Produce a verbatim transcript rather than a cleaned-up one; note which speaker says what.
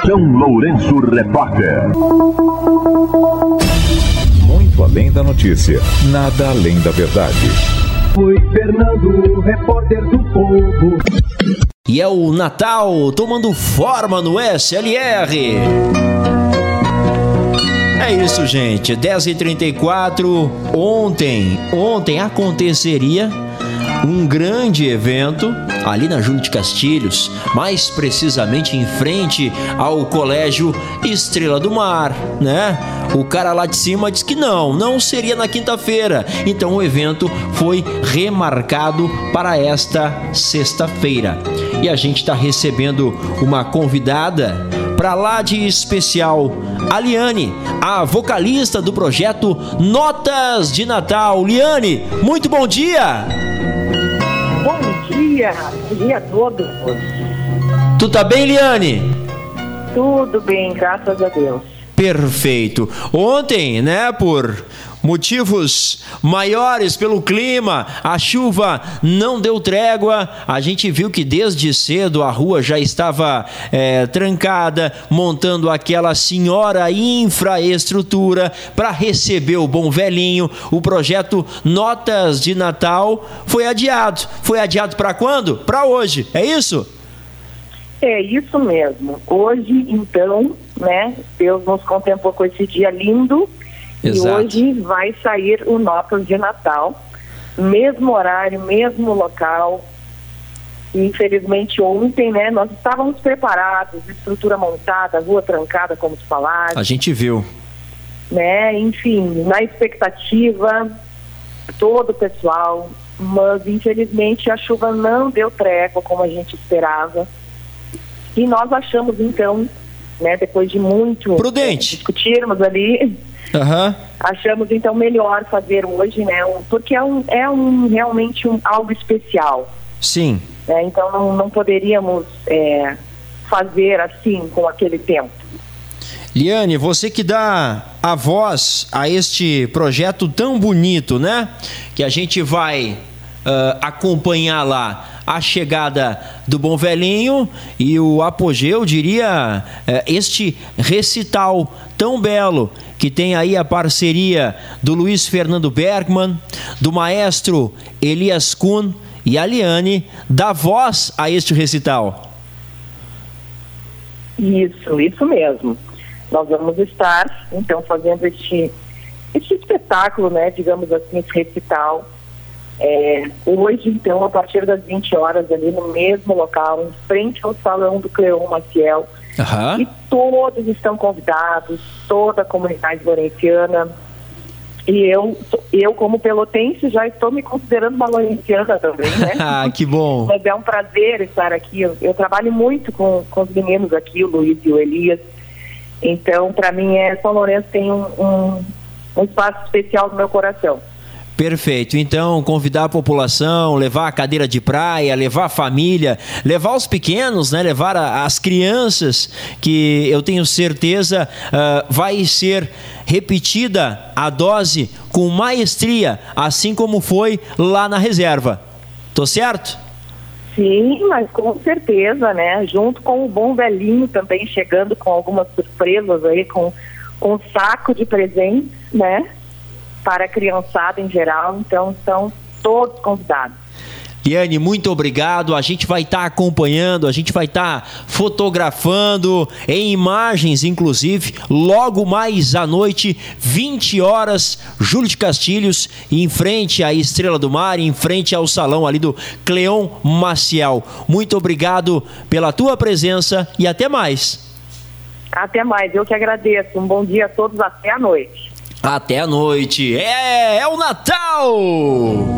Speaker 1: São Lourenço Repórter.
Speaker 2: Muito além da notícia, nada além da verdade.
Speaker 3: Foi Fernando, repórter do Povo.
Speaker 4: E é o Natal tomando forma no S L R. É isso, gente. dez e trinta e quatro. Ontem, ontem aconteceria um grande evento ali na Júlio de Castilhos, mais precisamente em frente ao Colégio Estrela do Mar, né? O cara lá de cima disse que não, não seria na quinta-feira. Então o evento foi remarcado para esta sexta-feira. E a gente está recebendo uma convidada para lá de especial, a Liane, a vocalista do projeto Notas de Natal. Liane, muito bom dia!
Speaker 5: Bom dia, bom dia a todos.
Speaker 4: Tu tá bem, Liane?
Speaker 5: Tudo bem, graças a Deus.
Speaker 4: Perfeito. Ontem, né, por motivos maiores pelo clima, a chuva não deu trégua. A gente viu que desde cedo a rua já estava é, trancada, montando aquela senhora infraestrutura para receber o bom velhinho. O projeto Notas de Natal foi adiado. Foi adiado para quando? Para hoje, é isso?
Speaker 5: É isso mesmo. Hoje, então, né, Deus nos contemplou com esse dia lindo. Exato. E hoje vai sair o Notas de Natal, mesmo horário, mesmo local. E, infelizmente ontem, né, nós estávamos preparados, estrutura montada, rua trancada, como tu falaste.
Speaker 4: A gente viu.
Speaker 5: Né, enfim, na expectativa, todo o pessoal, mas infelizmente a chuva não deu trégua como a gente esperava. E nós achamos então, né, depois de muito
Speaker 4: prudente
Speaker 5: é, discutirmos ali,
Speaker 4: uhum.
Speaker 5: achamos então melhor fazer hoje, né, um, porque é, um, é um, realmente um, algo especial.
Speaker 4: Sim.
Speaker 5: É, então não, não poderíamos é, fazer assim com aquele tempo.
Speaker 4: Liane, você que dá a voz a este projeto tão bonito, né? Que a gente vai uh, acompanhar lá a chegada do Bom Velhinho e o apogeu, diria, uh, este recital tão belo que tem aí a parceria do Luiz Fernando Bergman, do maestro Elias Kuhn, e a Liane dá voz a este recital. Isso,
Speaker 5: isso mesmo. Nós vamos estar, então, fazendo este, este espetáculo, né, digamos assim, esse recital. É, hoje, então, a partir das vinte horas, ali no mesmo local, em frente ao salão do Cleon Maciel.
Speaker 4: Uhum.
Speaker 5: E todos estão convidados, toda a comunidade lourenciana. E eu, eu, como pelotense, já estou me considerando uma lourenciana também, né?
Speaker 4: Ah, que bom!
Speaker 5: Mas é um prazer estar aqui. Eu, eu trabalho muito com, com os meninos aqui, o Luiz e o Elias. Então, para mim, é, São Lourenço tem um, um, um espaço especial no meu coração.
Speaker 4: Perfeito. Então, convidar a população, levar a cadeira de praia, levar a família, levar os pequenos, né? Levar a, as crianças, que eu tenho certeza uh, vai ser repetida a dose com maestria, assim como foi lá na reserva. Tô certo?
Speaker 5: Sim, mas com certeza, né? Junto com o Bom Velhinho também chegando com algumas surpresas aí, com, com um saco de presentes, né? Para a criançada em geral, então são todos convidados.
Speaker 4: Liane, muito obrigado. A gente vai estar tá acompanhando, a gente vai estar tá fotografando em imagens, inclusive, logo mais à noite, vinte horas, Júlio de Castilhos, em frente à Estrela do Mar, em frente ao salão ali do Cleon Maciel. Muito obrigado pela tua presença e até mais.
Speaker 5: Até mais, eu que agradeço. Um bom dia a todos, até a noite.
Speaker 4: Até a noite. É, é o Natal!